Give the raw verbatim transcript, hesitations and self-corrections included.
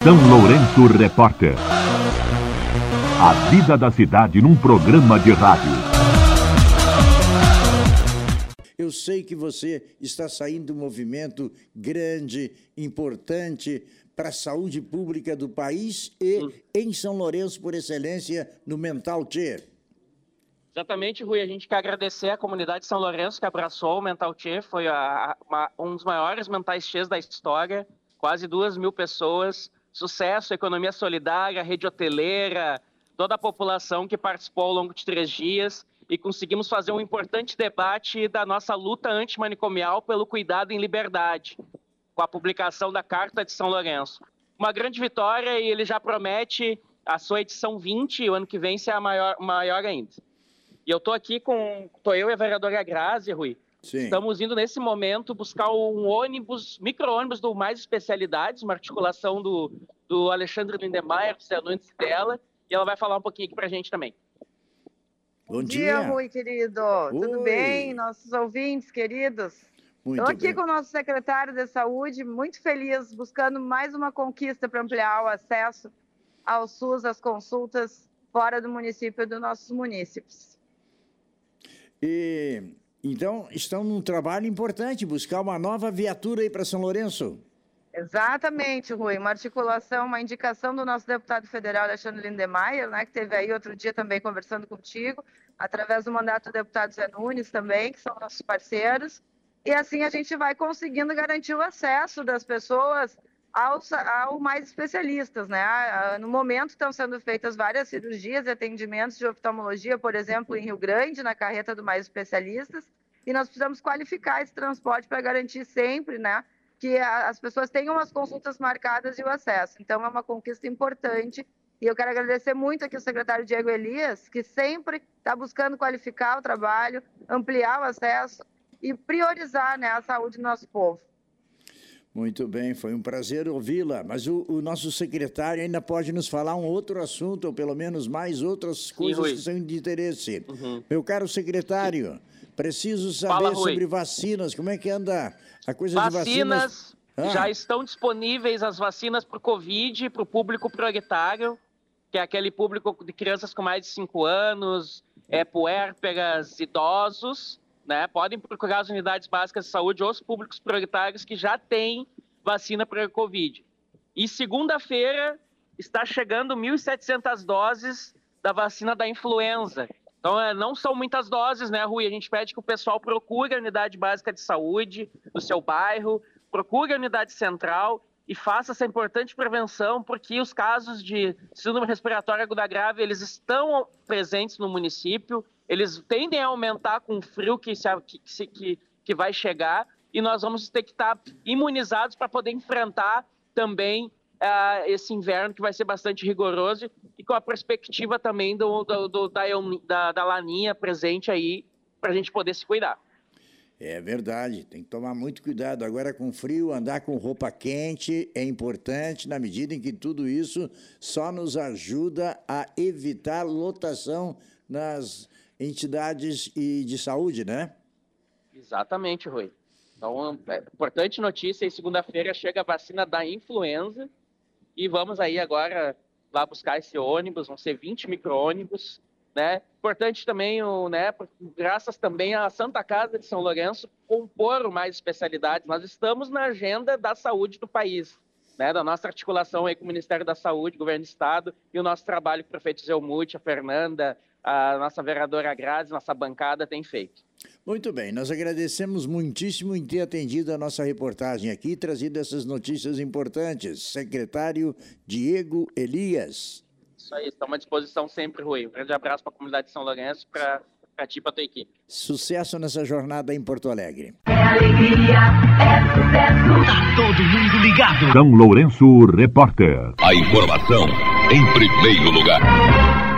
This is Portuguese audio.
São Lourenço Repórter. A vida da cidade num programa de rádio. Eu sei que você está saindo de um movimento grande, importante para a saúde pública do país e hum. em São Lourenço, por excelência, no Mental Care. Exatamente, Rui. A gente quer agradecer a comunidade de São Lourenço que abraçou o Mental Care. Foi a, a, um dos maiores mentais cheios da história. Quase duas mil pessoas. Sucesso, economia solidária, rede hoteleira, toda a população que participou ao longo de três dias e conseguimos fazer um importante debate da nossa luta antimanicomial pelo cuidado em liberdade, com a publicação da Carta de São Lourenço. Uma grande vitória e ele já promete a sua edição vinte e o ano que vem ser a maior, maior ainda. E eu estou aqui com, tô eu e a vereadora Grazi, Rui. Sim. Estamos indo nesse momento buscar um ônibus, micro-ônibus do Mais Especialidades, uma articulação do, do Alexandre Lindemeyer, do Zé Nunes dela, e ela vai falar um pouquinho aqui pra gente também. Bom dia, dia Rui, querido. Oi. Tudo bem? Nossos ouvintes, queridos? Estou aqui bem. Com o nosso secretário de Saúde, muito feliz, buscando mais uma conquista para ampliar o acesso ao SUS, às consultas fora do município e dos nossos munícipes. E... Então, estão num trabalho importante, buscar uma nova viatura aí para São Lourenço. Exatamente, Rui. Uma articulação, uma indicação do nosso deputado federal, Alexandre Lindemeyer, né, que esteve aí outro dia também conversando contigo, através do mandato do deputado Zé Nunes também, que são nossos parceiros. E assim a gente vai conseguindo garantir o acesso das pessoas aos, ao mais especialistas, né? No momento estão sendo feitas várias cirurgias e atendimentos de oftalmologia, por exemplo, em Rio Grande, na carreta do Mais Especialistas, e nós precisamos qualificar esse transporte para garantir sempre, né, que as pessoas tenham as consultas marcadas e o acesso. Então, é uma conquista importante. E eu quero agradecer muito aqui o secretário Diego Elias, que sempre está buscando qualificar o trabalho, ampliar o acesso e priorizar, né, a saúde do nosso povo. Muito bem, foi um prazer ouvi-la. Mas o, o nosso secretário ainda pode nos falar um outro assunto, ou pelo menos mais outras coisas Sim, que são de interesse. Uhum. Meu caro secretário, Sim. preciso saber Fala, sobre vacinas. Como é que anda a coisa vacinas, de vacinas? Ah. Já estão disponíveis as vacinas para o Covid, para o público prioritário, que é aquele público de crianças com mais de cinco anos, é, puérperas, idosos. Né? Podem procurar as unidades básicas de saúde ou os públicos prioritários que já têm vacina para a Covid. E segunda-feira está chegando mil e setecentas doses da vacina da influenza. Então, é, não são muitas doses, né, Rui? A gente pede que o pessoal procure a unidade básica de saúde do seu bairro, procure a unidade central e faça essa importante prevenção, porque os casos de síndrome respiratória aguda grave, eles estão presentes no município. Eles tendem a aumentar com o frio que, se, que, que, que vai chegar e nós vamos ter que estar imunizados para poder enfrentar também uh, esse inverno que vai ser bastante rigoroso e com a perspectiva também do, do, do, da, da, da laninha presente aí para a gente poder se cuidar. É verdade, tem que tomar muito cuidado. Agora com frio, andar com roupa quente é importante na medida em que tudo isso só nos ajuda a evitar lotação nas entidades e de saúde, né? Exatamente, Rui. Então, é importante notícia, e segunda-feira chega a vacina da influenza e vamos aí agora lá buscar esse ônibus, vão ser vinte micro-ônibus, né? Importante também, o, né, graças também à Santa Casa de São Lourenço, compor mais especialidades. Nós estamos na agenda da saúde do país, né, da nossa articulação aí com o Ministério da Saúde, Governo do Estado, e o nosso trabalho com o prefeito Zelmuth, a Fernanda, a nossa vereadora Grazi, nossa bancada tem feito. Muito bem, nós agradecemos muitíssimo em ter atendido a nossa reportagem aqui e trazido essas notícias importantes. Secretário Diego Elias. Isso aí, estamos à disposição sempre, Rui. Um grande abraço para a comunidade de São Lourenço, para ti e para a tua equipe. Sucesso nessa jornada em Porto Alegre. É alegria, é sucesso. Tá todo mundo ligado. São Lourenço Repórter. A informação em primeiro lugar.